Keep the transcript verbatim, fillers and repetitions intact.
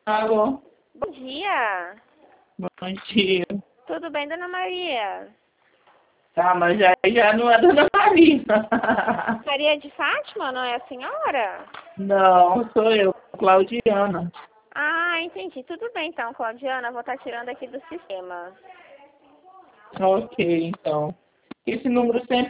Alô, Bom dia. bom dia. Tudo bem, dona Maria? Tá, mas já, já não é Dona Maria. Maria de Fátima, não é a senhora? Não, sou eu, Claudiana. Ah, entendi. Tudo bem, então, Claudiana. Vou estar tirando aqui do sistema. Ok, então. Esse número sempre